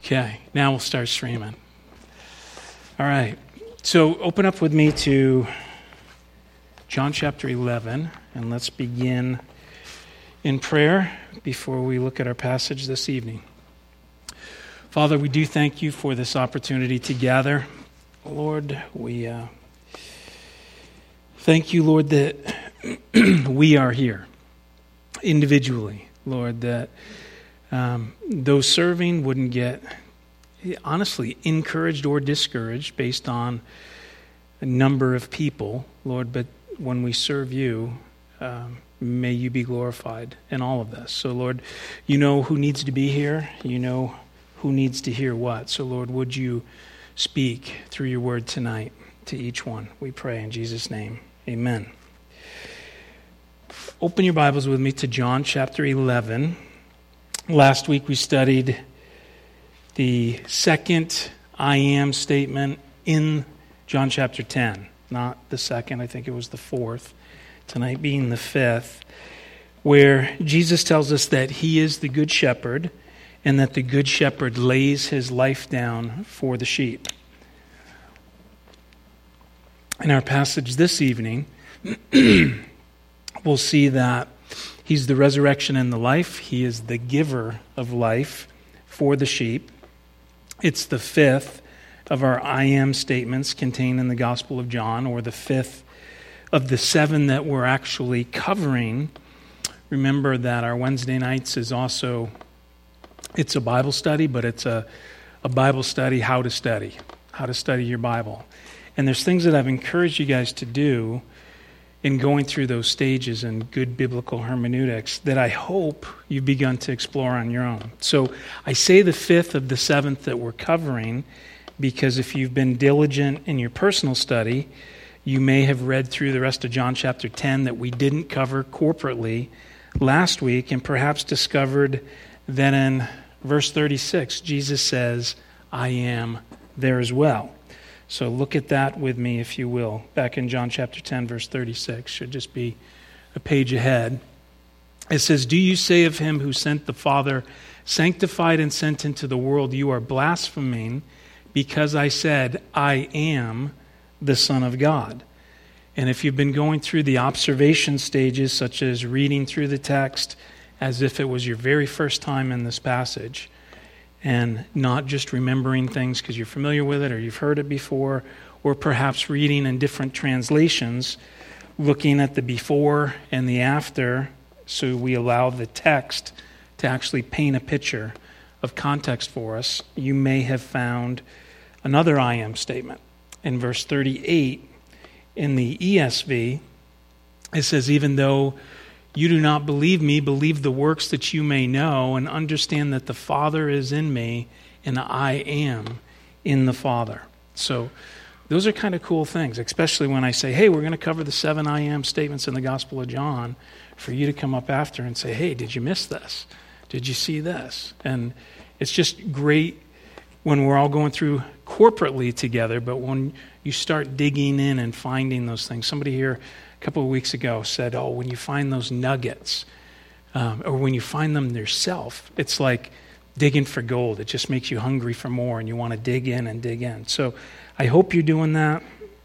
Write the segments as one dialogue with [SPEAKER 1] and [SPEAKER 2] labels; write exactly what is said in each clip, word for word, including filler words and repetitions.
[SPEAKER 1] Okay, now we'll start streaming. All right, so open up with me to John chapter eleven, and let's begin in prayer before we look at our passage this evening. Father, we do thank you for this opportunity to gather. Lord, we uh, thank you, Lord, that we are here individually. Lord, that um, those serving wouldn't get, honestly, encouraged or discouraged based on a number of people, Lord, but when we serve you, um, may you be glorified in all of this. So, Lord, you know who needs to be here. You know who needs to hear what. So, Lord, would you speak through your word tonight to each one? We pray in Jesus' name. Amen. Open your Bibles with me to John chapter eleven. Last week we studied the second I am statement in John chapter ten. Not the second, I think it was the fourth. Tonight being the fifth, where Jesus tells us that he is the good shepherd and that the good shepherd lays his life down for the sheep. In our passage this evening, we'll see that he's the resurrection and the life. He is the giver of life for the sheep. It's the fifth of our I am statements contained in the Gospel of John, or the fifth of the seven that we're actually covering. Remember that our Wednesday nights is also, it's a Bible study, but it's a, a Bible study, how to study, how to study your Bible. And there's things that I've encouraged you guys to do in going through those stages in good biblical hermeneutics that I hope you've begun to explore on your own. So I say the fifth of the seventh that we're covering because if you've been diligent in your personal study, you may have read through the rest of John chapter ten that we didn't cover corporately last week, and perhaps discovered that in verse thirty-six, Jesus says, I am there as well. So look at that with me, if you will. Back in John chapter ten, verse thirty-six, should just be a page ahead. It says, do you say of him who sent the Father, sanctified and sent into the world, you are blaspheming, because I said, I am the Son of God. And if you've been going through the observation stages, such as reading through the text as if it was your very first time in this passage, and not just remembering things because you're familiar with it or you've heard it before, or perhaps reading in different translations, looking at the before and the after, so we allow the text to actually paint a picture of context for us, you may have found another I am statement. In verse thirty-eight, in the E S V, it says, even though you do not believe me, believe the works that you may know, and understand that the Father is in me, and I am in the Father. So those are kind of cool things, especially when I say, hey, we're going to cover the seven I am statements in the Gospel of John, for you to come up after and say, hey, did you miss this? Did you see this? And it's just great when we're all going through corporately together, but when you start digging in and finding those things. Somebody here a couple of weeks ago said, oh, when you find those nuggets, um, or when you find them yourself, it's like digging for gold. It just makes you hungry for more, and you want to dig in and dig in. So I hope you're doing that.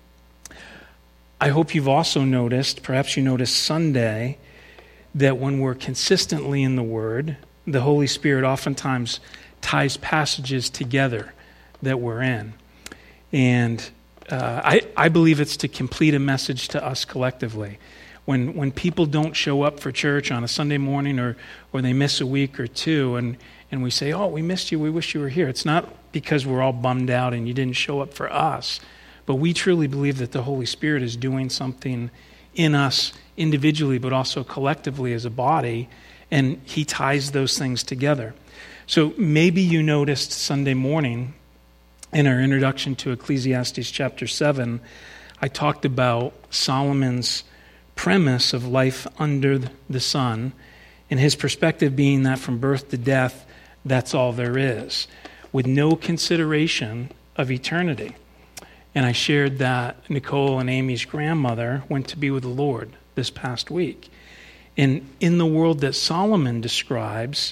[SPEAKER 1] I hope you've also noticed, perhaps you noticed Sunday, that when we're consistently in the Word, the Holy Spirit oftentimes ties passages together that we're in. And uh, I, I believe it's to complete a message to us collectively. When when people don't show up for church on a Sunday morning, or or they miss a week or two, and, and we say, oh, we missed you, we wish you were here. It's not because we're all bummed out and you didn't show up for us, but we truly believe that the Holy Spirit is doing something in us individually, but also collectively as a body, and he ties those things together. So maybe you noticed Sunday morning in our introduction to Ecclesiastes chapter seven, I talked about Solomon's premise of life under the sun, and his perspective being that from birth to death, that's all there is, with no consideration of eternity. And I shared that Nicole and Amy's grandmother went to be with the Lord this past week. And in the world that Solomon describes,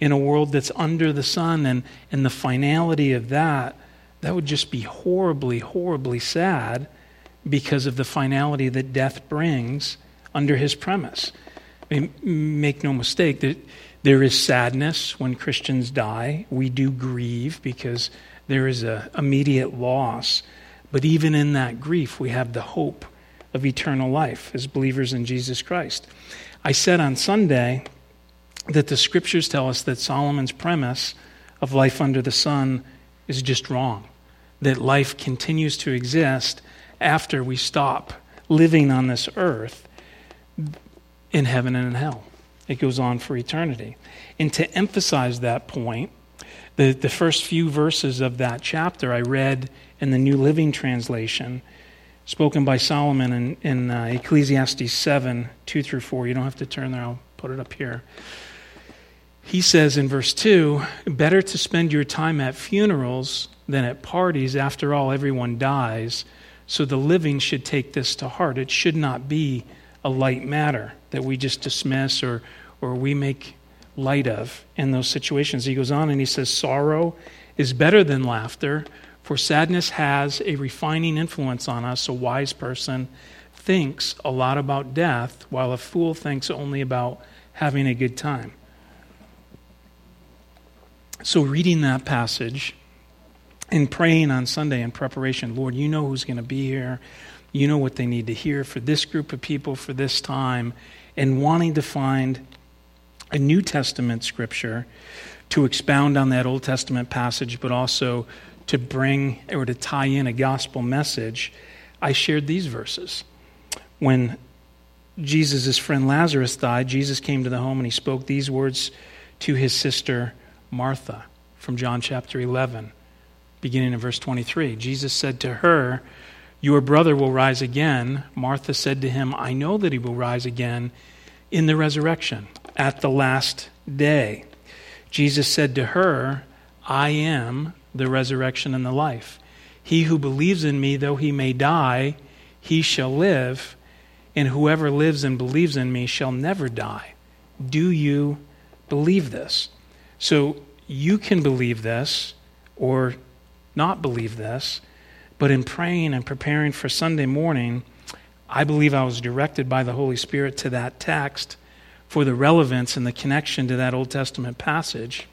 [SPEAKER 1] in a world that's under the sun, and, and the finality of that, that would just be horribly, horribly sad because of the finality that death brings under his premise. I mean, make no mistake, that there is sadness when Christians die. We do grieve because there is an immediate loss. But even in that grief, we have the hope of eternal life as believers in Jesus Christ. I said on Sunday that the scriptures tell us that Solomon's premise of life under the sun is just wrong. That life continues to exist after we stop living on this earth in heaven and in hell. It goes on for eternity. And to emphasize that point, the, the first few verses of that chapter I read in the New Living Translation, spoken by Solomon in, in uh, Ecclesiastes seven, two through four. You don't have to turn there, I'll put it up here. He says in verse two, better to spend your time at funerals than at parties. After all, everyone dies. So the living should take this to heart. It should not be a light matter that we just dismiss or, or we make light of in those situations. He goes on and he says, sorrow is better than laughter, for sadness has a refining influence on us. A wise person thinks a lot about death, while a fool thinks only about having a good time. So reading that passage and praying on Sunday in preparation, Lord, you know who's going to be here. You know what they need to hear for this group of people for this time, and wanting to find a New Testament scripture to expound on that Old Testament passage, but also to bring or to tie in a gospel message, I shared these verses. When Jesus' friend Lazarus died, Jesus came to the home and he spoke these words to his sister Martha from John chapter eleven, beginning in verse twenty-three. Jesus said to her, your brother will rise again. Martha said to him, I know that he will rise again in the resurrection at the last day. Jesus said to her, I am the resurrection and the life. He who believes in me, though he may die, he shall live, and whoever lives and believes in me shall never die. Do you believe this? So you can believe this or not believe this, but in praying and preparing for Sunday morning, I believe I was directed by the Holy Spirit to that text for the relevance and the connection to that Old Testament passage,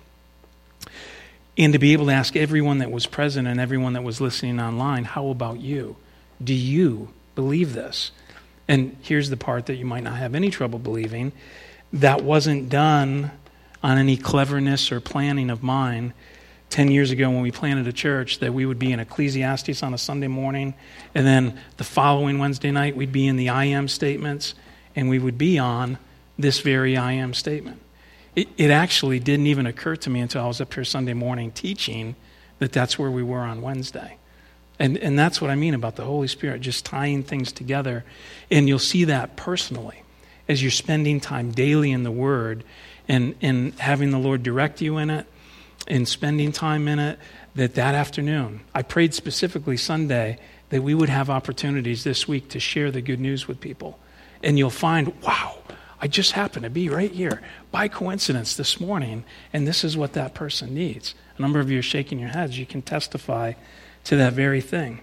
[SPEAKER 1] and to be able to ask everyone that was present and everyone that was listening online, how about you? Do you believe this? And here's the part that you might not have any trouble believing. That wasn't done on any cleverness or planning of mine. Ten years ago when we planted a church, that we would be in Ecclesiastes on a Sunday morning, and then the following Wednesday night we'd be in the I am statements, and we would be on this very I am statement. It, it actually didn't even occur to me until I was up here Sunday morning teaching that that's where we were on Wednesday. And, and that's what I mean about the Holy Spirit, just tying things together. And you'll see that personally as you're spending time daily in the Word and, and having the Lord direct you in it, and spending time in it, that that afternoon, I prayed specifically Sunday that we would have opportunities this week to share the good news with people. And you'll find, wow, I just happened to be right here by coincidence this morning, and this is what that person needs. A number of you are shaking your heads. You can testify to that very thing.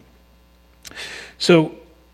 [SPEAKER 1] So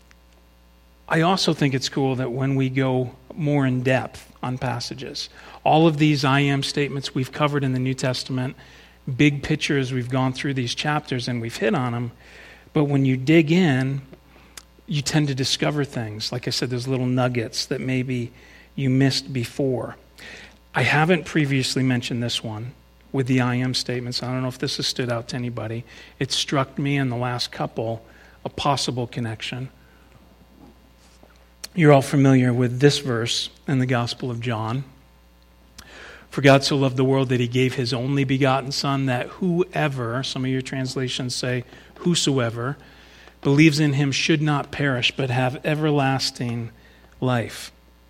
[SPEAKER 1] I also think it's cool that when we go more in depth on passages, all of these I am statements we've covered in the New Testament, big picture as we've gone through these chapters and we've hit on them, but when you dig in, you tend to discover things. Like I said, there's little nuggets that maybe you missed before. I haven't previously mentioned this one with the I am statements. I don't know if this has stood out to anybody. It struck me in the last couple a possible connection. You're all familiar with this verse in the Gospel of John. For God so loved the world that he gave his only begotten Son, that whoever, some of your translations say whosoever, believes in him should not perish but have everlasting life.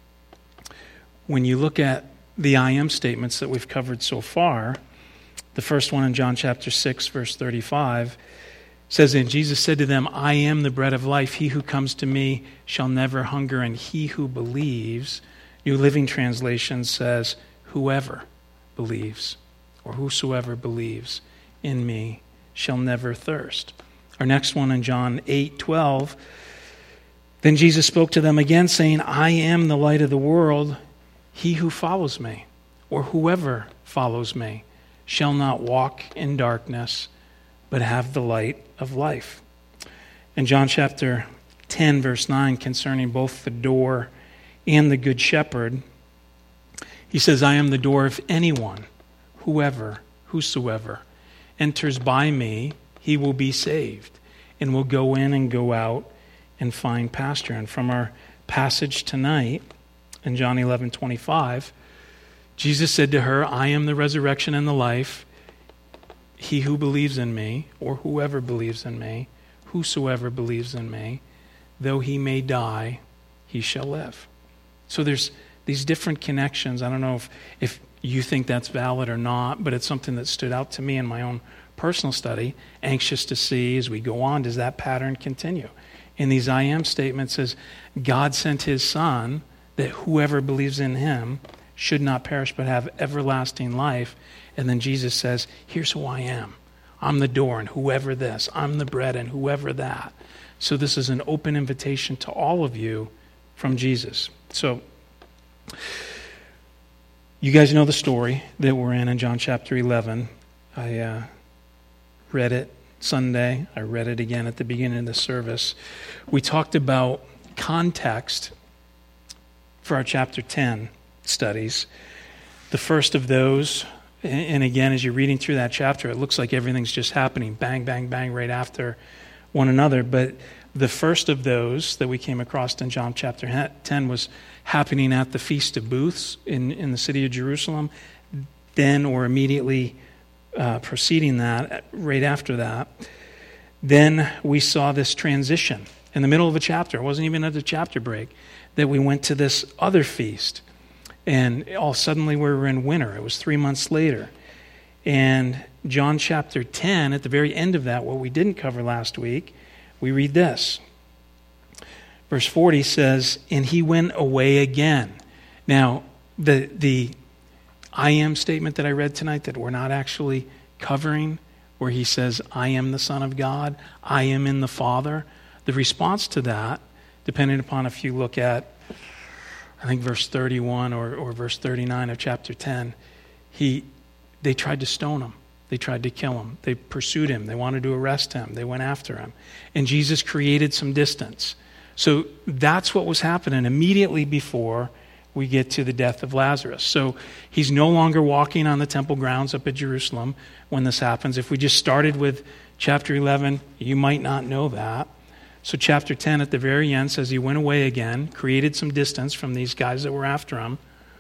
[SPEAKER 1] When you look at the I am statements that we've covered so far, the first one in John chapter six, verse thirty-five, says, and Jesus said to them, I am the bread of life. He who comes to me shall never hunger, and he who believes, New Living Translation says, whoever believes. or whosoever believes in me shall never thirst. Our next one in John eight twelve. Then Jesus spoke to them again, saying, I am the light of the world. He who follows me, or whoever follows me, shall not walk in darkness, but have the light of life. In John chapter ten, verse nine, concerning both the door and the good shepherd, he says, I am the door. If anyone, whoever, whosoever, enters by me, he will be saved, and will go in and go out and find pasture. And from our passage tonight, in John eleven twenty-five, Jesus said to her, I am the resurrection and the life. He who believes in me, or whoever believes in me, whosoever believes in me, though he may die, he shall live. So there's these different connections. I don't know if, if you think that's valid or not, but it's something that stood out to me in my own personal study, anxious to see as we go on, does that pattern continue? In these I am statements says, God sent his son that whoever believes in him should not perish but have everlasting life. And then Jesus says, here's who I am. I'm the door and whoever this. I'm the bread and whoever that. So this is an open invitation to all of you from Jesus. So you guys know the story that we're in in John chapter eleven. I uh, read it Sunday. I read it again at the beginning of the service. We talked about context for our chapter ten studies. The first of those, and again, as you're reading through that chapter, it looks like everything's just happening, bang, bang, bang, right after one another. But the first of those that we came across in John chapter ten was happening at the Feast of Booths in, in the city of Jerusalem. Then, or immediately uh, preceding that, right after that, then we saw this transition in the middle of a chapter. It wasn't even at the chapter break that we went to this other feast. And all suddenly we were in winter. It was three months later. And John chapter ten, at the very end of that, what we didn't cover last week, we read this. Verse forty says, and he went away again. Now, the the I am statement that I read tonight that we're not actually covering, where he says, I am the Son of God, I am in the Father. The response to that, depending upon if you look at, I think verse thirty-one or, or verse thirty-nine of chapter ten, he they tried to stone him. They tried to kill him. They pursued him. They wanted to arrest him. They went after him. And Jesus created some distance. So that's what was happening immediately before we get to the death of Lazarus. So he's no longer walking on the temple grounds up at Jerusalem when this happens. If we just started with chapter eleven, you might not know that. So chapter ten at the very end says he went away again, created some distance from these guys that were after him,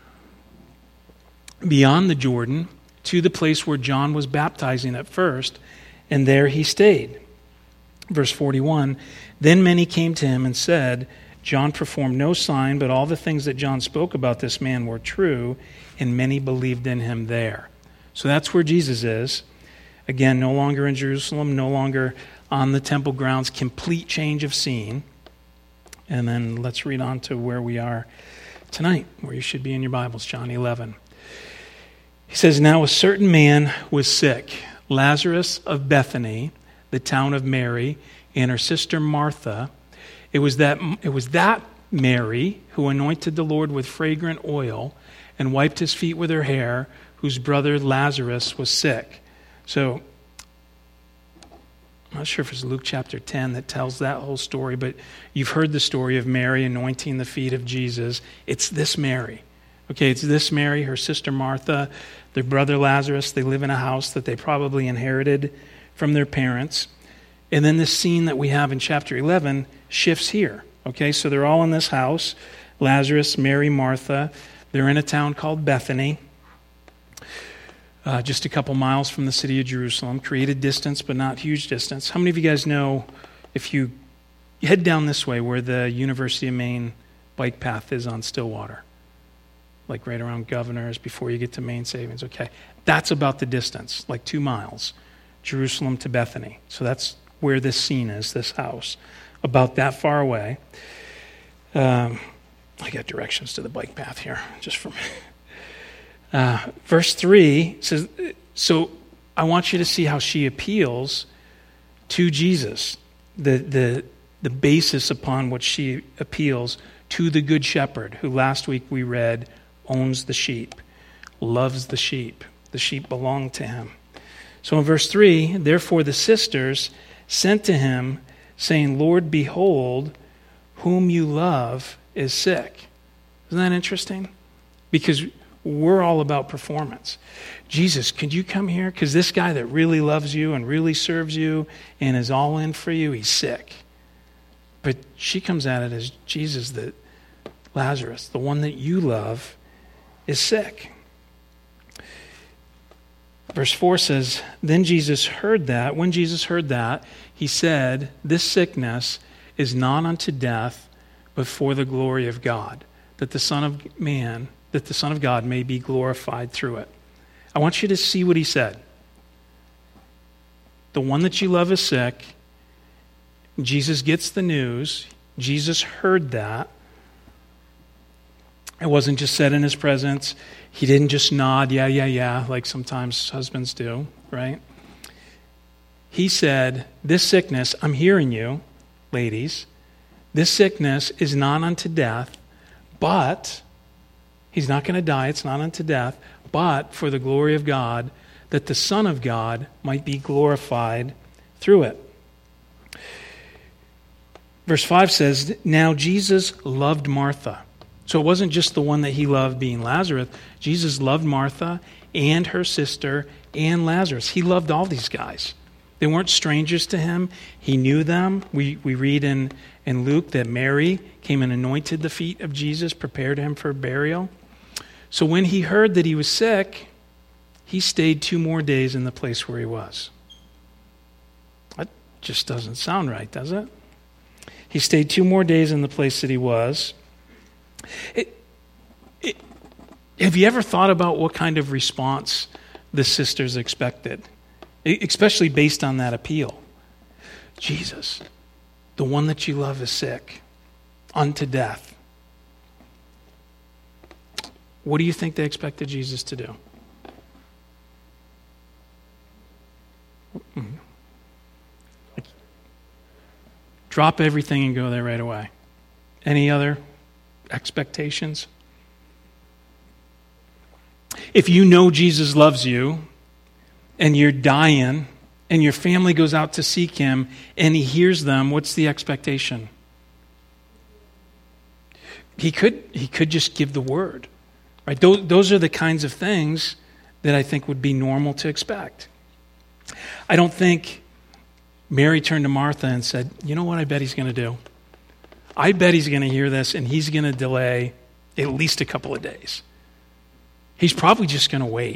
[SPEAKER 1] beyond the Jordan, to the place where John was baptizing at first, and there he stayed. Verse forty-one, then many came to him and said, John performed no sign, but all the things that John spoke about this man were true, and many believed in him there. So that's where Jesus is. Again, no longer in Jerusalem, no longer on the temple grounds, complete change of scene. And then let's read on to where we are tonight, where you should be in your Bibles, John eleven. He says, now a certain man was sick, Lazarus of Bethany, the town of Mary, and her sister Martha. It was that it was that Mary who anointed the Lord with fragrant oil and wiped his feet with her hair, whose brother Lazarus was sick. So, I'm not sure if it's Luke chapter ten that tells that whole story, but you've heard the story of Mary anointing the feet of Jesus. It's this Mary. Okay, it's this Mary, her sister Martha, their brother Lazarus. They live in a house that they probably inherited from their parents. And then this scene that we have in chapter eleven shifts here. Okay, so they're all in this house. Lazarus, Mary, Martha. They're in a town called Bethany, uh, just a couple miles from the city of Jerusalem. Created distance, but not huge distance. How many of you guys know, if you head down this way, where the University of Maine bike path is on Stillwater? Like right around Governor's before you get to Maine Savings. Okay, that's about the distance, like two miles, Jerusalem to Bethany. So that's where this scene is, this house, about that far away. Um, I got directions to the bike path here, just from uh, verse three says, So I want you to see how she appeals to Jesus, the, the, the basis upon which she appeals to the Good Shepherd, who last week we read owns the sheep, loves the sheep. The sheep belong to him. So in verse three, therefore the sisters sent to him, saying, Lord, behold, whom you love is sick. Isn't that interesting? Because we're all about performance. Jesus, could you come here? Because this guy that really loves you and really serves you and is all in for you, he's sick. But she comes at it as Jesus, that Lazarus, the one that you love, is sick. Verse four says, then Jesus heard that. When Jesus heard that, he said, this sickness is not unto death, but for the glory of God, that the Son of Man, that the Son of God may be glorified through it. I want you to see what he said. The one that you love is sick. Jesus gets the news. Jesus heard that. It wasn't just said in his presence. He didn't just nod, yeah, yeah, yeah, like sometimes husbands do, right? He said, this sickness, I'm hearing you, ladies, this sickness is not unto death, but, he's not going to die, it's not unto death, but for the glory of God, that the Son of God might be glorified through it. Verse five says, now Jesus loved Martha. So it wasn't just the one that he loved being Lazarus. Jesus loved Martha and her sister and Lazarus. He loved all these guys. They weren't strangers to him. He knew them. We we read in, in Luke that Mary came and anointed the feet of Jesus, prepared him for burial. So when he heard that he was sick, he stayed two more days in the place where he was. That just doesn't sound right, does it? He stayed two more days in the place that he was. It, it, have you ever thought about what kind of response the sisters expected, especially based on that appeal? Jesus, the one that you love is sick, unto death. What do you think they expected Jesus to do? Mm-hmm. Drop everything and go there right away. Any other expectations? If you know Jesus loves you and you're dying and your family goes out to seek him and he hears them, what's the expectation? He could he could just give the word. Right? Those, those are the kinds of things that I think would be normal to expect. I don't think Mary turned to Martha and said, you know what I bet he's going to do? I bet he's going to hear this and he's going to delay at least a couple of days. He's probably just going to wait.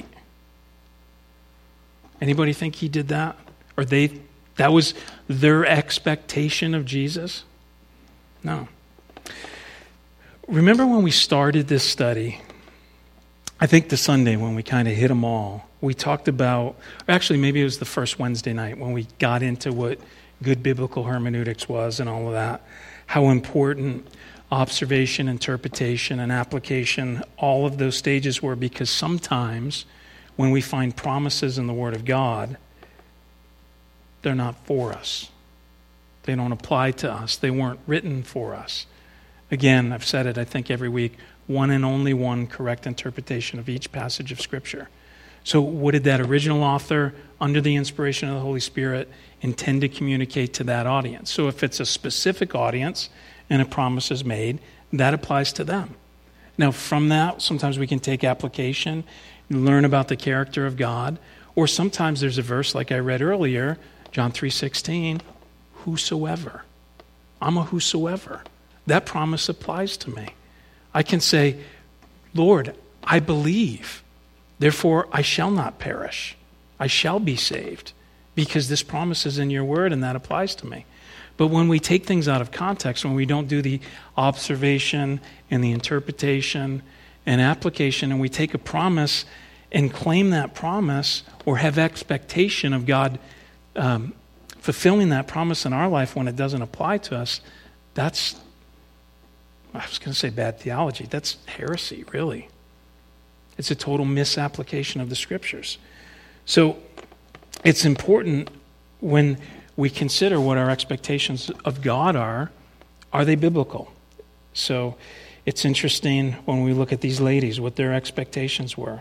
[SPEAKER 1] Anybody think he did that? Or they that was their expectation of Jesus? No. Remember when we started this study, I think the Sunday when we kind of hit them all, we talked about, or actually maybe it was the first Wednesday night when we got into what good biblical hermeneutics was and all of that, how important observation, interpretation, and application, all of those stages were, because sometimes when we find promises in the Word of God, they're not for us. They don't apply to us. They weren't written for us. Again, I've said it, I think, every week, one and only one correct interpretation of each passage of Scripture. So what did that original author, under the inspiration of the Holy Spirit, intend to communicate to that audience? So if it's a specific audience and a promise is made, that applies to them. Now, from that, sometimes we can take application, learn about the character of God, or sometimes there's a verse like I read earlier, John three sixteen, whosoever. I'm a whosoever. That promise applies to me. I can say, Lord, I believe. Therefore, I shall not perish. I shall be saved because this promise is in your word and that applies to me. But when we take things out of context, when we don't do the observation and the interpretation and application, and we take a promise and claim that promise or have expectation of God um, fulfilling that promise in our life when it doesn't apply to us, that's, I was going to say bad theology. That's heresy, really. It's a total misapplication of the Scriptures. So it's important when we consider what our expectations of God are, are they biblical? So it's interesting when we look at these ladies, what their expectations were.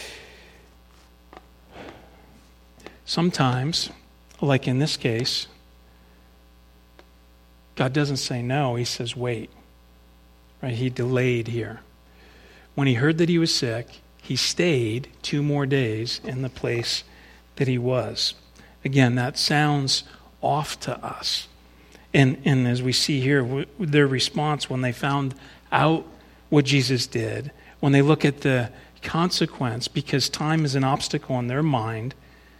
[SPEAKER 1] Sometimes, like in this case, God doesn't say no, he says wait. Right? He delayed here. When he heard that he was sick, he stayed two more days in the place that he was. Again, that sounds off to us. And, and as we see here, w- their response when they found out what Jesus did, when they look at the consequence, because time is an obstacle in their mind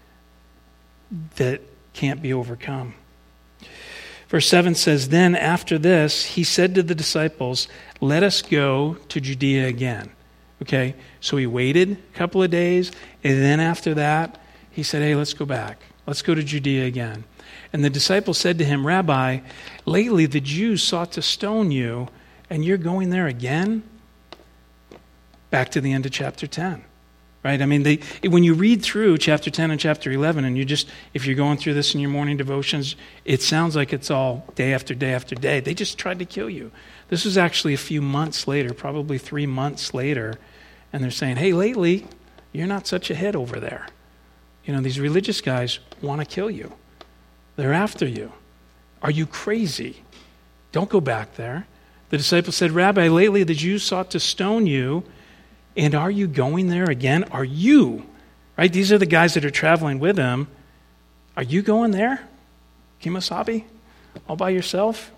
[SPEAKER 1] that can't be overcome. Verse seven says, then after this, he said to the disciples, let us go to Judea again. Okay, so he waited a couple of days, and then after that, he said, hey, let's go back. Let's go to Judea again. And the disciples said to him, Rabbi, lately the Jews sought to stone you, and you're going there again? Back to the end of chapter ten. Right? I mean, they when you read through chapter ten and chapter eleven, and you just, if you're going through this in your morning devotions, it sounds like it's all day after day after day. They just tried to kill you. This was actually a few months later, probably three months later, and they're saying, hey, lately, you're not such a hit over there. You know, these religious guys want to kill you. They're after you. Are you crazy? Don't go back there. The disciples said, Rabbi, lately the Jews sought to stone you, and are you going there again? Are you, right? These are the guys that are traveling with him. Are you going there? Kemosabe? All by yourself?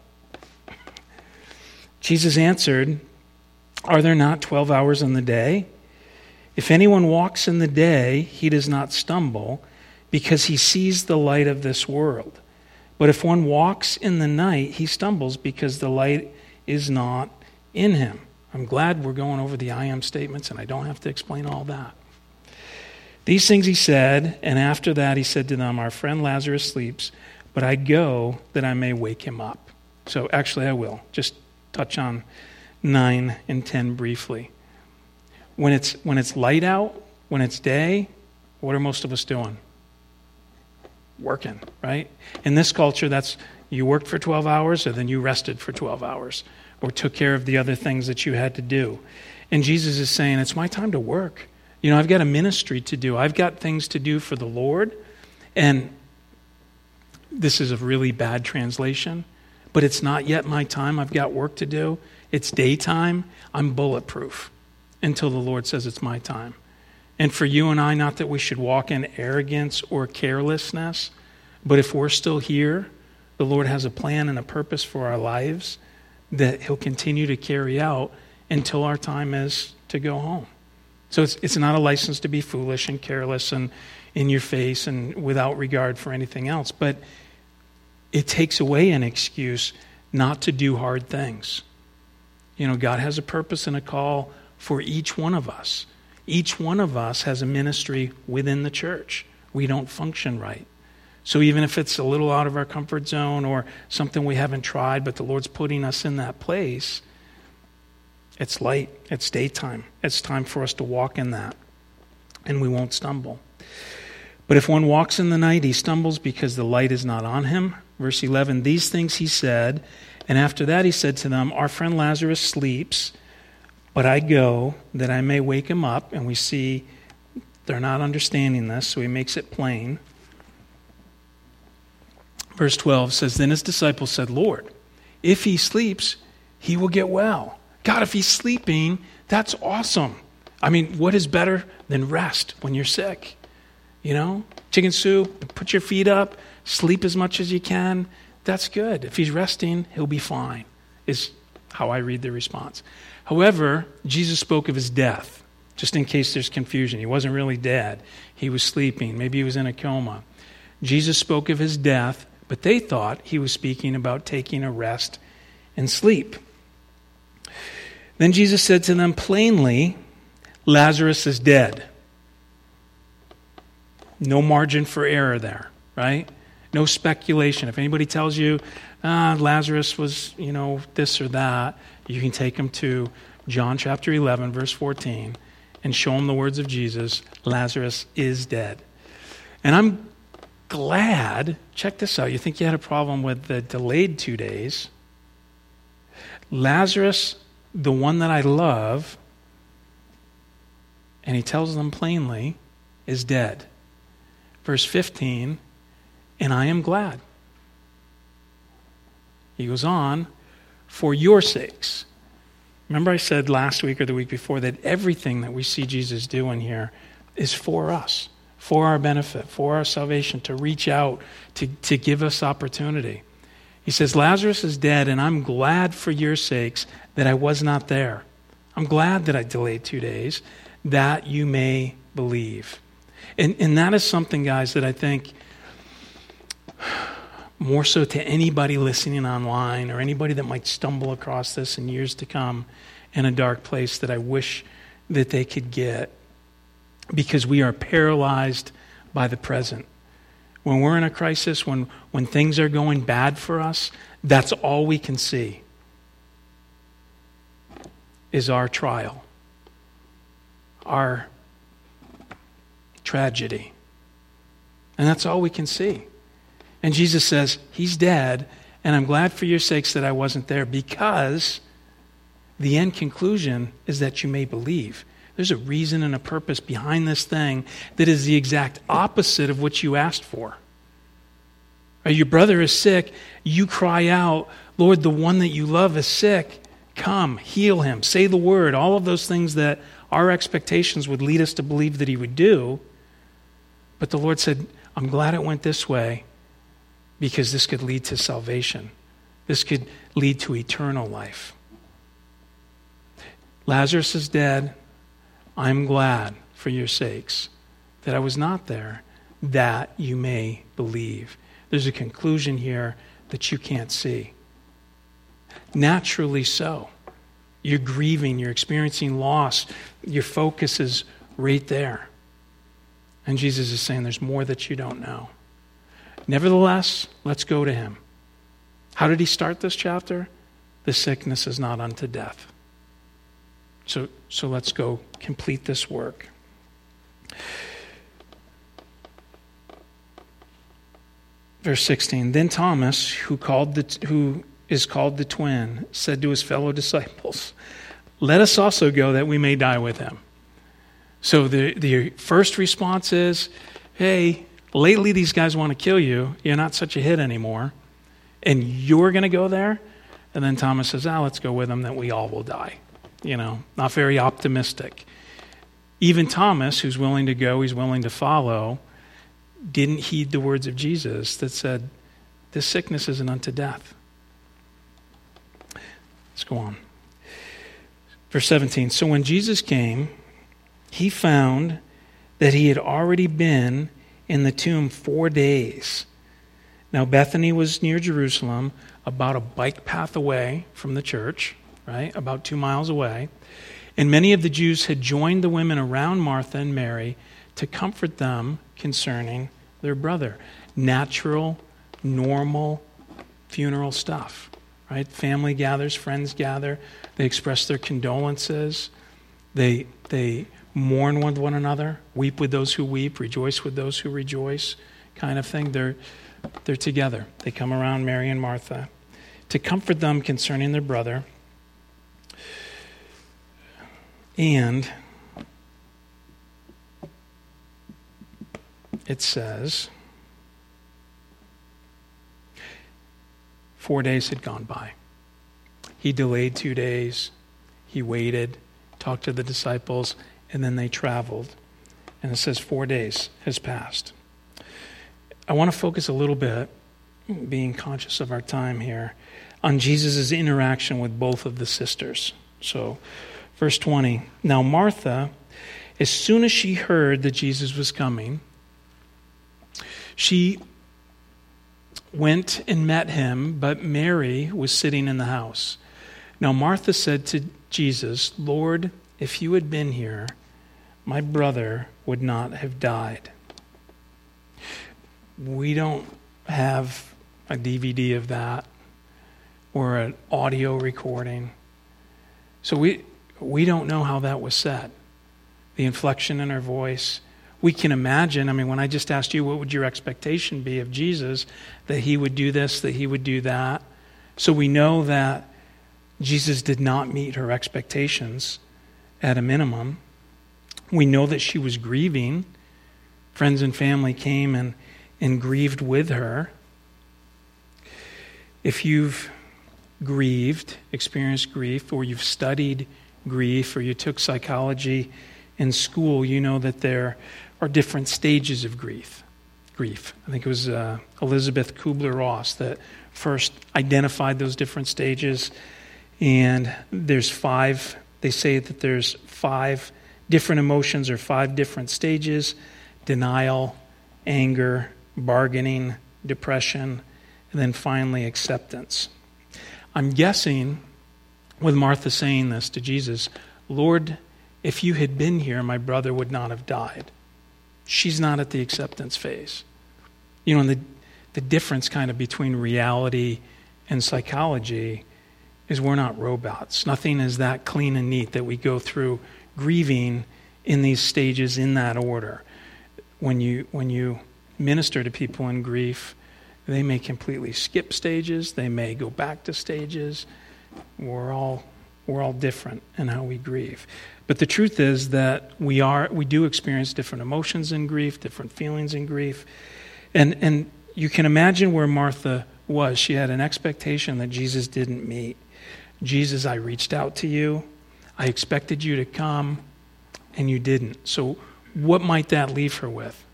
[SPEAKER 1] Jesus answered, are there not twelve hours in the day? If anyone walks in the day, he does not stumble, because he sees the light of this world. But if one walks in the night, he stumbles, because the light is not in him. I'm glad we're going over the I am statements, and I don't have to explain all that. These things he said, and after that he said to them, our friend Lazarus sleeps, but I go that I may wake him up. So actually I will. Just touch on nine and ten briefly. When it's when it's light out, when it's day, what are most of us doing? Working, right? In this culture, that's you worked for twelve hours, or then you rested for twelve hours, or took care of the other things that you had to do. And Jesus is saying, it's my time to work. You know, I've got a ministry to do. I've got things to do for the Lord. And this is a really bad translation, but it's not yet my time. I've got work to do. It's daytime. I'm bulletproof until the Lord says it's my time. And for you and I, not that we should walk in arrogance or carelessness, but if we're still here, the Lord has a plan and a purpose for our lives that he'll continue to carry out until our time is to go home. So it's it's not a license to be foolish and careless and in your face and without regard for anything else, but it takes away an excuse not to do hard things. You know, God has a purpose and a call for each one of us. Each one of us has a ministry within the church. We don't function right. So even if it's a little out of our comfort zone or something we haven't tried, but the Lord's putting us in that place, it's light, it's daytime. It's time for us to walk in that, and we won't stumble. But if one walks in the night, he stumbles because the light is not on him. Verse eleven, these things he said, and after that he said to them, our friend Lazarus sleeps, but I go that I may wake him up. And we see they're not understanding this, so he makes it plain. Verse twelve says, then his disciples said, Lord, if he sleeps, he will get well. God, if he's sleeping, that's awesome. I mean, what is better than rest when you're sick? You know, chicken soup, put your feet up, sleep as much as you can. That's good. If he's resting, he'll be fine, is how I read the response. However, Jesus spoke of his death, just in case there's confusion. He wasn't really dead. He was sleeping. Maybe he was in a coma. Jesus spoke of his death, but they thought he was speaking about taking a rest and sleep. Then Jesus said to them plainly, Lazarus is dead. No margin for error there, right? No speculation. If anybody tells you, ah, Lazarus was, you know, this or that, you can take them to John chapter eleven, verse fourteen, and show them the words of Jesus, Lazarus is dead. And I'm glad, check this out, you think you had a problem with the delayed two days. Lazarus, the one that I love, and he tells them plainly, is dead. Verse fifteen, and I am glad. He goes on, for your sakes. Remember I said last week or the week before that everything that we see Jesus doing here is for us, for our benefit, for our salvation, to reach out, to, to give us opportunity. He says, Lazarus is dead, and I'm glad for your sakes that I was not there. I'm glad that I delayed two days, that you may believe. And, and that is something, guys, that I think more so to anybody listening online or anybody that might stumble across this in years to come in a dark place, that I wish that they could get, because we are paralyzed by the present. When we're in a crisis, when, when things are going bad for us, that's all we can see is our trial, our tragedy. And that's all we can see. And Jesus says, he's dead, and I'm glad for your sakes that I wasn't there, because the end conclusion is that you may believe. There's a reason and a purpose behind this thing that is the exact opposite of what you asked for. Or your brother is sick, you cry out, Lord, the one that you love is sick. Come, heal him, say the word, all of those things that our expectations would lead us to believe that he would do. But the Lord said, I'm glad it went this way, because this could lead to salvation. This could lead to eternal life. Lazarus is dead. I'm glad for your sakes that I was not there, that you may believe. There's a conclusion here that you can't see. Naturally so. You're grieving, you're experiencing loss, your focus is right there. And Jesus is saying there's more that you don't know. Nevertheless, let's go to him. How did he start this chapter? The sickness is not unto death. So, so let's go complete this work. Verse sixteen, then Thomas, who called the who is called the twin, said to his fellow disciples, let us also go that we may die with him. So the, the first response is, hey, lately these guys want to kill you. You're not such a hit anymore. And you're going to go there? And then Thomas says, ah, let's go with them that we all will die. You know, not very optimistic. Even Thomas, who's willing to go, he's willing to follow, didn't heed the words of Jesus that said, this sickness isn't unto death. Let's go on. Verse seventeen, so when Jesus came, he found that he had already been in the tomb four days. Now Bethany was near Jerusalem, about a bike path away from the church, right? About two miles away. And many of the Jews had joined the women around Martha and Mary to comfort them concerning their brother. Natural, normal funeral stuff, right? Family gathers, friends gather. They express their condolences. They, they mourn with one another, weep with those who weep, rejoice with those who rejoice, kind of thing. They're, they're together. They come around Mary and Martha to comfort them concerning their brother. And it says, four days had gone by. He delayed two days. He waited, talked to the disciples, and then they traveled. And it says four days has passed. I want to focus a little bit, being conscious of our time here, on Jesus' interaction with both of the sisters. So, verse twenty, now Martha, as soon as she heard that Jesus was coming, she went and met him, but Mary was sitting in the house. Now Martha said to Jesus, Lord, if you had been here, my brother would not have died. We don't have a D V D of that or an audio recording. So we we don't know how that was said. The inflection in her voice. We can imagine, I mean, when I just asked you, what would your expectation be of Jesus, that he would do this, that he would do that. So we know that Jesus did not meet her expectations at a minimum. We know that she was grieving. Friends and family came and, and grieved with her. If you've grieved, experienced grief, or you've studied grief, or you took psychology in school, you know that there are different stages of grief. Grief. I think it was uh, Elizabeth Kubler-Ross that first identified those different stages. And there's five, they say that there's five different emotions or five different stages: denial, anger, bargaining, depression, and then finally acceptance. I'm guessing with Martha saying this to Jesus, Lord, if you had been here, my brother would not have died. She's not at the acceptance phase. You know, and the, the difference kind of between reality and psychology is we're not robots. Nothing is that clean and neat that we go through grieving in these stages in that order. When you when you minister to people in grief, they may completely skip stages. They may go back to stages. We're all we're all different in how we grieve. But the truth is that we are we do experience different emotions in grief, different feelings in grief. And and you can imagine where Martha was. She had an expectation that Jesus didn't meet. Jesus, I reached out to you. I expected you to come, and you didn't. So what might that leave her with?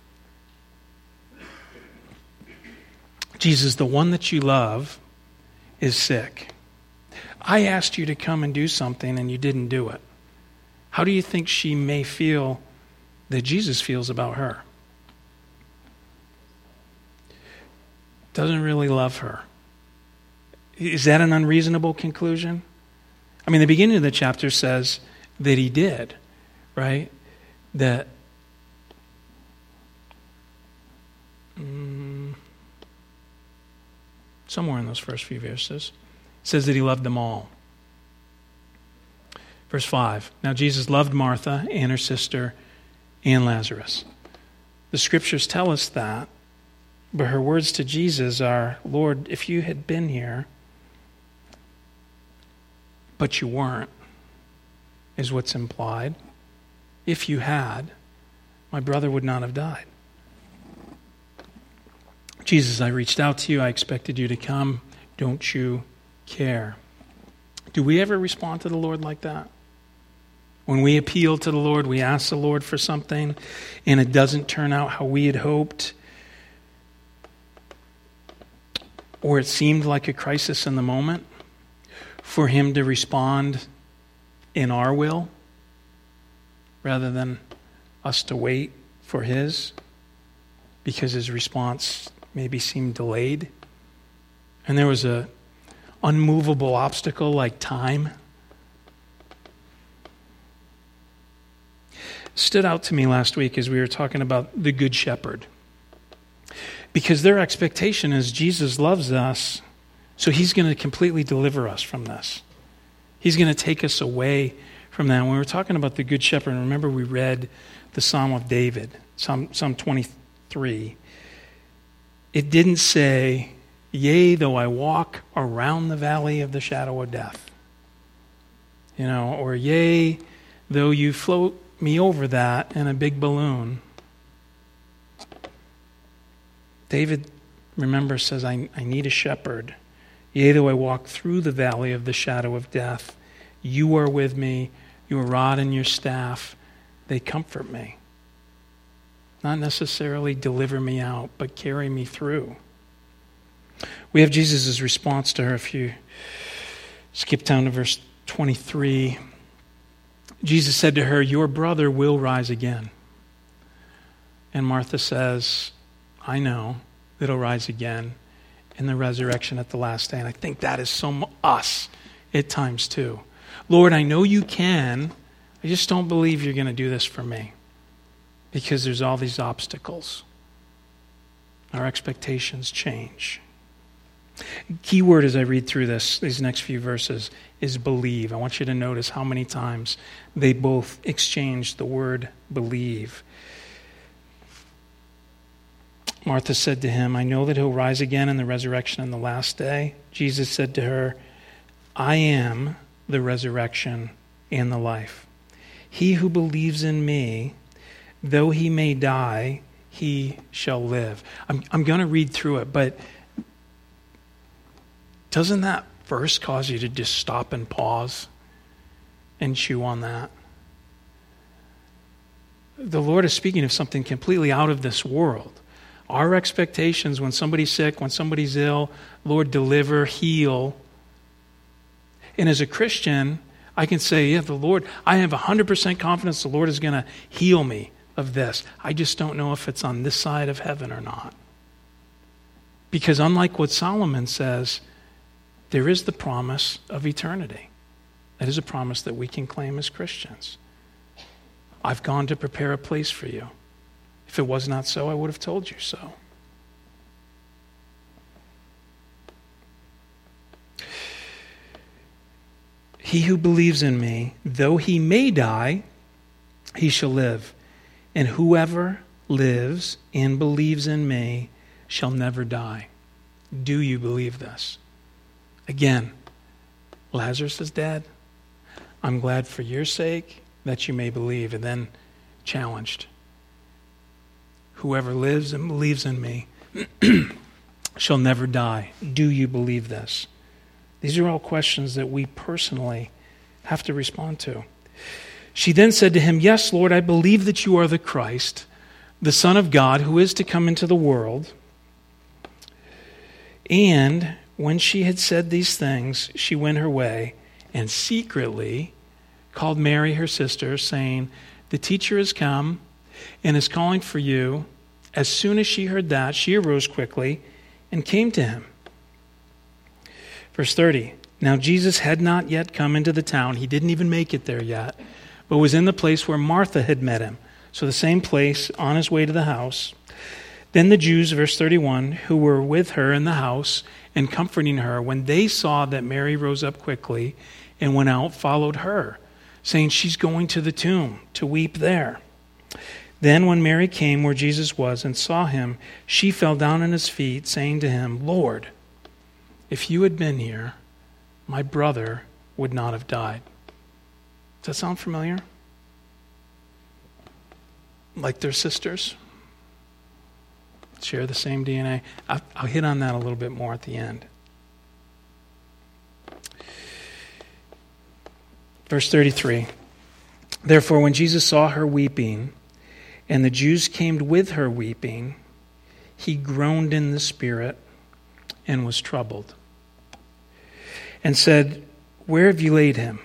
[SPEAKER 1] Jesus, the one that you love is sick. I asked you to come and do something, and you didn't do it. How do you think she may feel that Jesus feels about her? Doesn't really love her. Is that an unreasonable conclusion? I mean, the beginning of the chapter says that he did, right? That um, somewhere in those first few verses, it says that he loved them all. Verse five, now Jesus loved Martha and her sister and Lazarus. The scriptures tell us that, but her words to Jesus are, Lord, if you had been here, but you weren't, is what's implied. If you had, my brother would not have died. Jesus, I reached out to you. I expected you to come. Don't you care? Do we ever respond to the Lord like that? When we appeal to the Lord, we ask the Lord for something, and it doesn't turn out how we had hoped, or it seemed like a crisis in the moment, for him to respond in our will rather than us to wait for his, because his response maybe seemed delayed. And there was a unmovable obstacle like time. Stood out to me last week as we were talking about the Good Shepherd. Because their expectation is Jesus loves us, so he's going to completely deliver us from this. He's going to take us away from that. When we were talking about the Good Shepherd, remember we read the Psalm of David, Psalm, Psalm twenty-three. It didn't say, yea, though I walk around the valley of the shadow of death. You know, or yea, though you float me over that in a big balloon. David, remember, says, I, I need a shepherd. Yea, though I walk through the valley of the shadow of death, you are with me, your rod and your staff, they comfort me. Not necessarily deliver me out, but carry me through. We have Jesus' response to her. If you skip down to verse twenty-three, Jesus said to her, your brother will rise again. And Martha says, I know that he'll rise again in the resurrection at the last day. And I think that is so us at times too. Lord, I know you can. I just don't believe you're going to do this for me because there's all these obstacles. Our expectations change. Key word as I read through this, these next few verses, is believe. I want you to notice how many times they both exchange the word believe. Martha said to him, I know that he'll rise again in the resurrection on the last day. Jesus said to her, I am the resurrection and the life. He who believes in me, though he may die, he shall live. I'm, I'm going to read through it, but doesn't that verse cause you to just stop and pause and chew on that? The Lord is speaking of something completely out of this world. Our expectations when somebody's sick, when somebody's ill, Lord, deliver, heal. And as a Christian, I can say, yeah, the Lord, I have one hundred percent confidence the Lord is going to heal me of this. I just don't know if it's on this side of heaven or not. Because unlike what Solomon says, there is the promise of eternity. That is a promise that we can claim as Christians. I've gone to prepare a place for you. If it was not so, I would have told you so. He who believes in me, though he may die, he shall live. And whoever lives and believes in me shall never die. Do you believe this? Again, Lazarus is dead. I'm glad for your sake that you may believe. And then challenged. Whoever lives and believes in me shall never die. Do you believe this? These are all questions that we personally have to respond to. She then said to him, Yes, Lord, I believe that you are the Christ, the Son of God, who is to come into the world. And when she had said these things, she went her way and secretly called Mary, her sister, saying, The teacher has come and is calling for you. As soon as she heard that, she arose quickly and came to him. Verse thirty, Now Jesus had not yet come into the town. He didn't even make it there yet, but was in the place where Martha had met him. So the same place, on his way to the house. Then the Jews, verse thirty-one, who were with her in the house and comforting her, when they saw that Mary rose up quickly and went out, followed her, saying, She's going to the tomb to weep there. Then when Mary came where Jesus was and saw him, she fell down at his feet, saying to him, Lord, if you had been here, my brother would not have died. Does that sound familiar? Like they're sisters? Share the same D N A? I'll, I'll hit on that a little bit more at the end. Verse thirty-three. Therefore, when Jesus saw her weeping, and the Jews came with her weeping, he groaned in the spirit and was troubled, and said, Where have you laid him?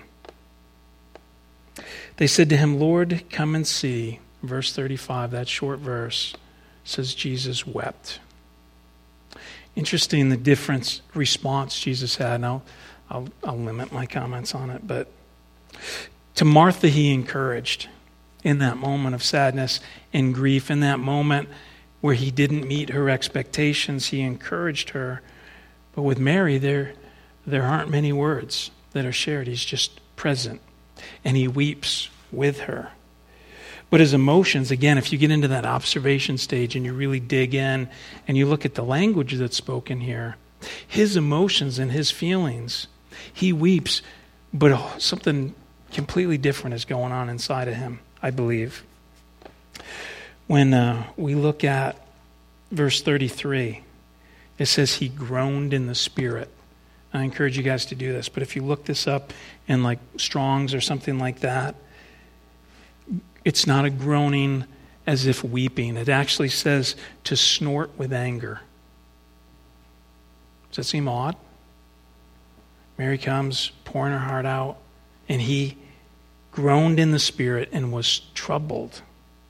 [SPEAKER 1] They said to him, Lord, come and see. Verse thirty-five, that short verse, says Jesus wept. Interesting the different response Jesus had. Now, I'll, I'll limit my comments on it, but to Martha he encouraged in that moment of sadness and grief, in that moment where he didn't meet her expectations, he encouraged her. But with Mary, there, there aren't many words that are shared. He's just present, and he weeps with her. But his emotions, again, if you get into that observation stage and you really dig in and you look at the language that's spoken here, his emotions and his feelings, he weeps, but something completely different is going on inside of him, I believe. When uh, we look at verse thirty-three, it says he groaned in the spirit. I encourage you guys to do this, but if you look this up in like Strong's or something like that, it's not a groaning as if weeping. It actually says to snort with anger. Does that seem odd? Mary comes, pouring her heart out, and he groaned in the spirit and was troubled.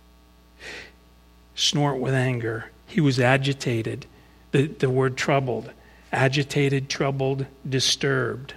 [SPEAKER 1] Snort with anger. He was agitated. The, the word troubled. Agitated, troubled, disturbed.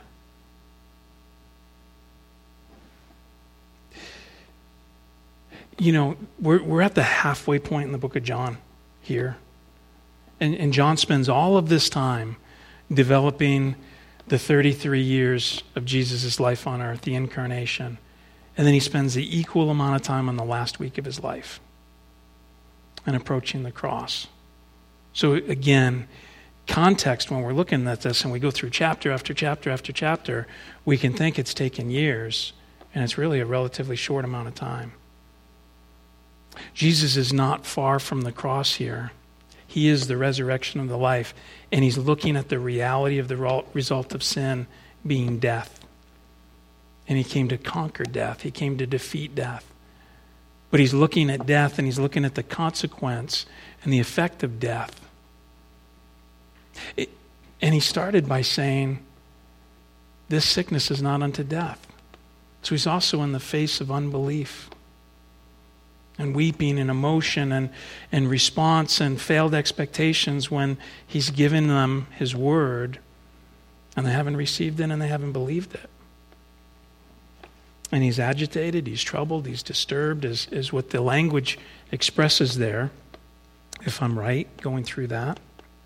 [SPEAKER 1] You know, we're we're at the halfway point in the book of John here. And, and John spends all of this time developing the thirty-three years of Jesus' life on earth, the incarnation. And then he spends the equal amount of time on the last week of his life and approaching the cross. So again, context, when we're looking at this and we go through chapter after chapter after chapter, we can think it's taken years, and it's really a relatively short amount of time. Jesus is not far from the cross here. He is the resurrection of the life, and he's looking at the reality of the result of sin being death. And he came to conquer death. He came to defeat death. But he's looking at death, and he's looking at the consequence and the effect of death. It, and he started by saying, this sickness is not unto death. So he's also in the face of unbelief and weeping and emotion and, and response and failed expectations when he's given them his word and they haven't received it and they haven't believed it. And he's agitated, he's troubled, he's disturbed, is, is what the language expresses there, if I'm right, going through that.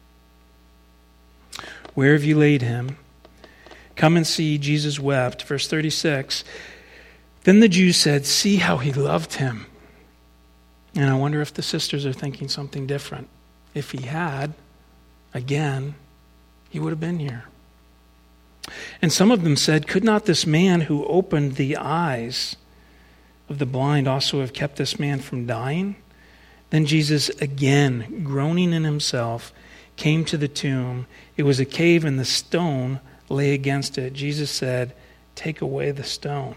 [SPEAKER 1] Where have you laid him? Come and see. Jesus wept. Verse thirty-six. Then the Jews said, see how he loved him. And I wonder if the sisters are thinking something different. If he had, again, he would have been here. And some of them said, could not this man who opened the eyes of the blind also have kept this man from dying? Then Jesus, again, groaning in himself, came to the tomb. It was a cave, and the stone lay against it. Jesus said, take away the stone.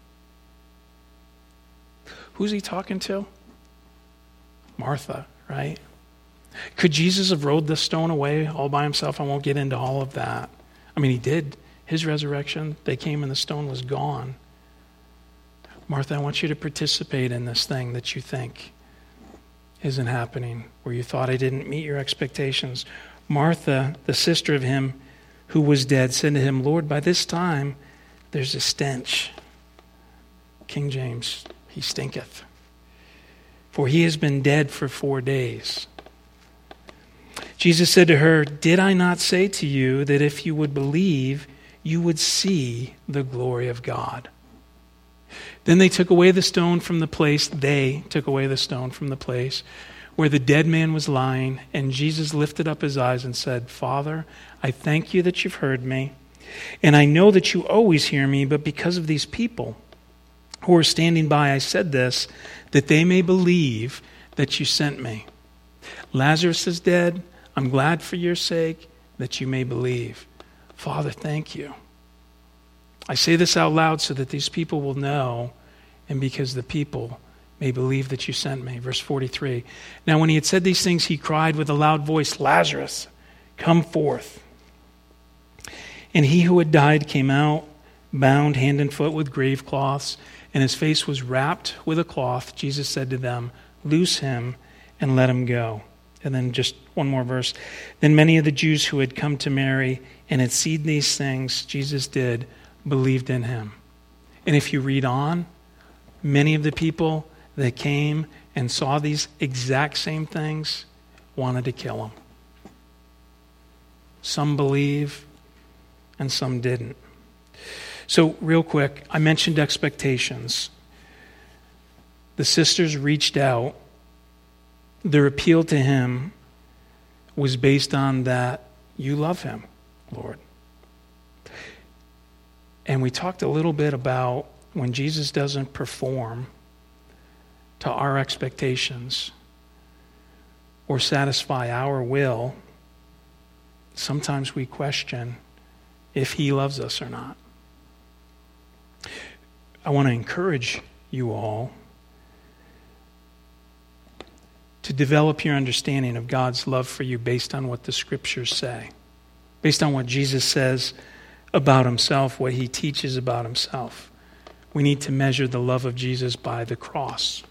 [SPEAKER 1] Who's he talking to? Martha, right? Could Jesus have rolled the stone away all by himself? I won't get into all of that. I mean, he did. His resurrection, they came and the stone was gone. Martha, I want you to participate in this thing that you think isn't happening, where you thought I didn't meet your expectations. Martha, the sister of him who was dead, said to him, Lord, by this time there's a stench. King James, he stinketh. For he has been dead for four days. Jesus said to her, did I not say to you that if you would believe, you would see the glory of God? Then they took away the stone from the place, they took away the stone from the place where the dead man was lying, and Jesus lifted up his eyes and said, Father, I thank you that you've heard me, and I know that you always hear me, but because of these people who are standing by, I said this, that they may believe that you sent me. Lazarus is dead. I'm glad for your sake that you may believe. Father, thank you. I say this out loud so that these people will know, and because the people may believe that you sent me. Verse forty-three. Now when he had said these things, he cried with a loud voice, Lazarus, come forth. And he who had died came out, bound hand and foot with grave cloths, and his face was wrapped with a cloth. Jesus said to them, loose him and let him go. And then just one more verse. Then many of the Jews who had come to Mary and had seen these things Jesus did believed in him. And if you read on, many of the people that came and saw these exact same things wanted to kill him. Some believe and some didn't. So real quick, I mentioned expectations. The sisters reached out. Their appeal to him was based on that you love him, Lord. And we talked a little bit about when Jesus doesn't perform to our expectations or satisfy our will, sometimes we question if he loves us or not. I want to encourage you all to develop your understanding of God's love for you based on what the scriptures say, based on what Jesus says about himself, what he teaches about himself. We need to measure the love of Jesus by the cross,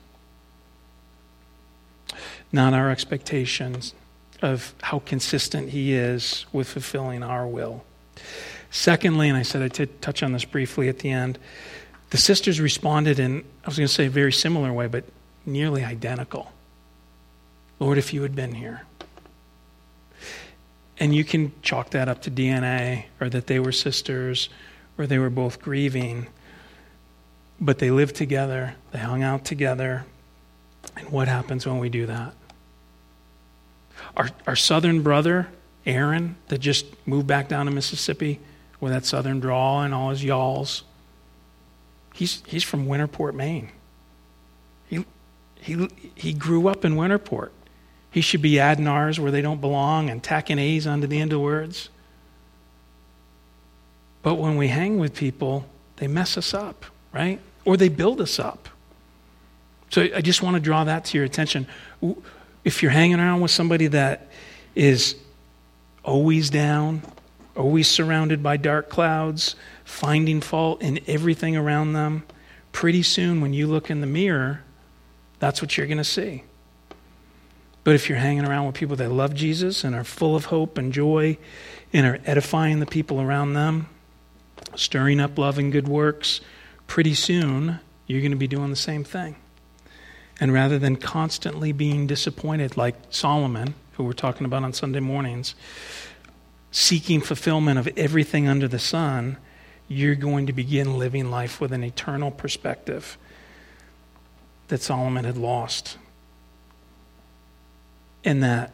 [SPEAKER 1] not our expectations of how consistent he is with fulfilling our will. Secondly, and I said I'd touch on this briefly at the end, the sisters responded in, I was going to say a very similar way, but nearly identical. Lord, if you had been here. And you can chalk that up to D N A, or that they were sisters, or they were both grieving. But they lived together, they hung out together. And what happens when we do that? Our, our southern brother, Aaron, that just moved back down to Mississippi with that southern drawl and all his y'alls, he's, he's from Winterport, Maine. He, he, he grew up in Winterport. He should be adding R's where they don't belong and tacking A's onto the end of words. But when we hang with people, they mess us up, right? Or they build us up. So I just want to draw that to your attention. If you're hanging around with somebody that is always down, always surrounded by dark clouds, finding fault in everything around them, pretty soon when you look in the mirror, that's what you're going to see. But if you're hanging around with people that love Jesus and are full of hope and joy and are edifying the people around them, stirring up love and good works, pretty soon you're going to be doing the same thing. And rather than constantly being disappointed like Solomon, who we're talking about on Sunday mornings, seeking fulfillment of everything under the sun, you're going to begin living life with an eternal perspective that Solomon had lost. And that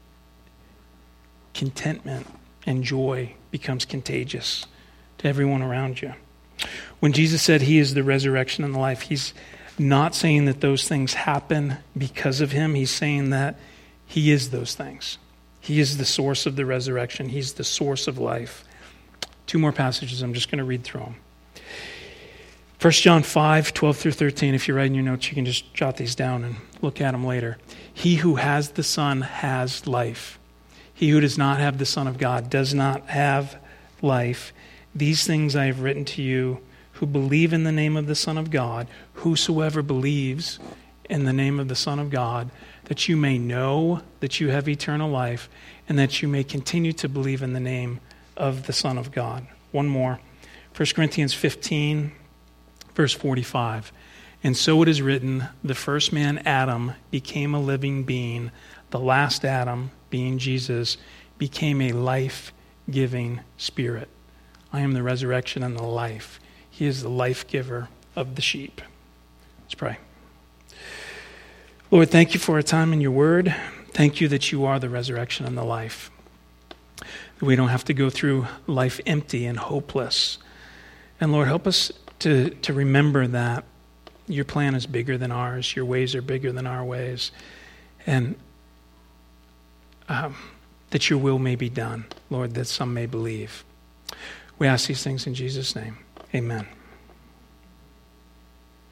[SPEAKER 1] contentment and joy becomes contagious to everyone around you. When Jesus said he is the resurrection and the life, he's not saying that those things happen because of him. He's saying that he is those things. He is the source of the resurrection. He's the source of life. Two more passages. I'm just going to read through them. First John five, twelve through thirteen. If you're writing your notes, you can just jot these down and look at them later. He who has the Son has life. He who does not have the Son of God does not have life. These things I have written to you who believe in the name of the Son of God, whosoever believes in the name of the Son of God, that you may know that you have eternal life, and that you may continue to believe in the name of the Son of God. One more. First Corinthians fifteen, verse forty-five. And so it is written, the first man, Adam, became a living being. The last Adam, being Jesus, became a life-giving spirit. I am the resurrection and the life. He is the life giver of the sheep. Let's pray. Lord, thank you for a time in your word. Thank you that you are the resurrection and the life. That we don't have to go through life empty and hopeless. And Lord, help us to, to remember that your plan is bigger than ours. Your ways are bigger than our ways. And um, that your will may be done, Lord, that some may believe. We ask these things in Jesus' name. Amen.